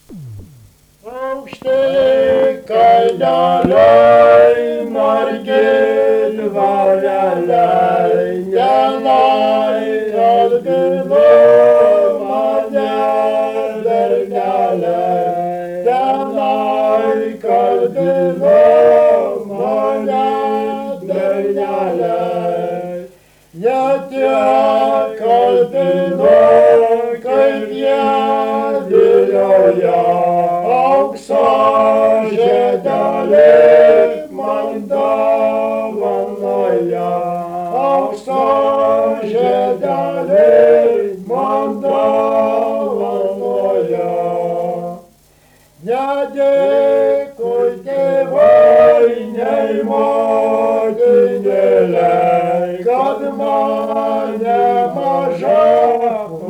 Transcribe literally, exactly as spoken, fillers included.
Aukšti kalneliai, margi dvareliai, tenai kalbino mane berneliai, tenai kalbino mane berneliai. Jie tiek kalbino, kaip jie vilioja, aukso žiedelį man dovanoja, aukso žiedelį man dovanoja. Nedėkui tėvai, nei motinėlei, kad mane mažą